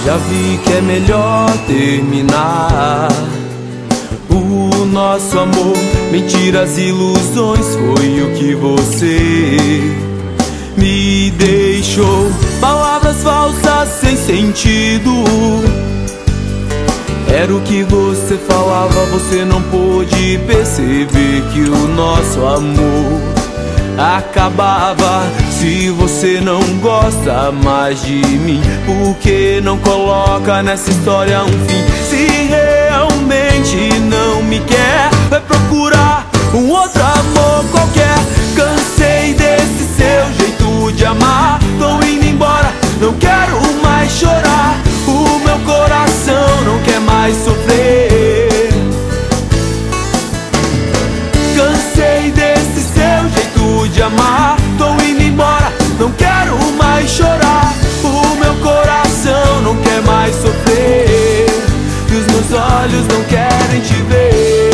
Já vi que é melhor terminar o nosso amor. Mentiras e ilusões foi o que você me deixou. Palavras falsas sem sentido era o que você falava. Você não pôde perceber que o nosso amor acabava. Se você não gosta mais de mim, por que não coloca nessa história um fim? Se realmente não me quer, vai procurar um outro amor qualquer. Cansei desse seu jeito de amar, tô indo embora, não quero mais chorar. O meu coração não quer mais sofrer. Cansei desse seu jeito de amar, tô indo embora, não quero mais chorar. O meu coração não quer mais sofrer, e os meus olhos não querem te ver.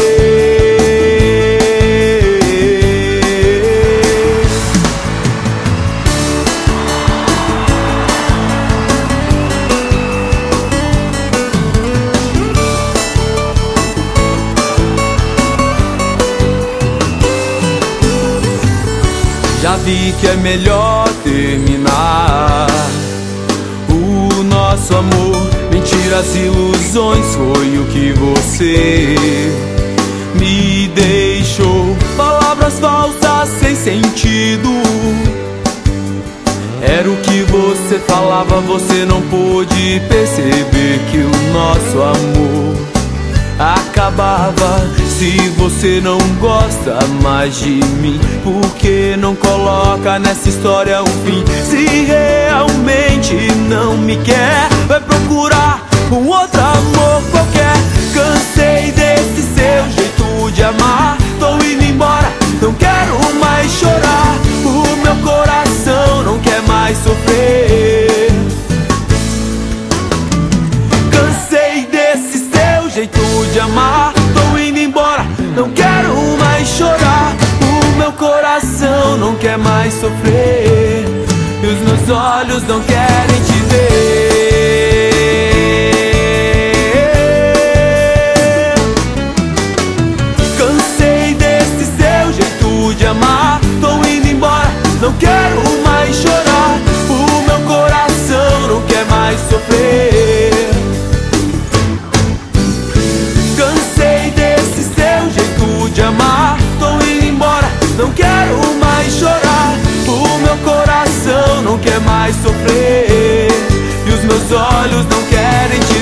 Já vi que é melhor terminar o nosso amor. Mentiras e ilusões foi o que você me deixou. Palavras falsas sem sentido era o que você falava. Você não pôde perceber que o nosso amor acabava. Se você não gosta mais de mim, por que não coloca nessa história um fim? Se realmente não me quer, vai procurar um outro amor qualquer. Cansei desse seu jeito de amar, tô indo embora, não quero mais chorar. O meu coração não quer mais sofrer. Cansei desse seu jeito de amar, tô indo embora, não quero mais chorar. O meu coração não quer mais sofrer, e os meus olhos não querem te ver. Cansei desse seu jeito de amar, tô indo embora, não quero mais chorar. O meu coração não quer mais sofrer. Cansei desse seu jeito de amar, tô indo embora, não quero mais chorar. O meu coração não quer mais sofrer, e os meus olhos não querem te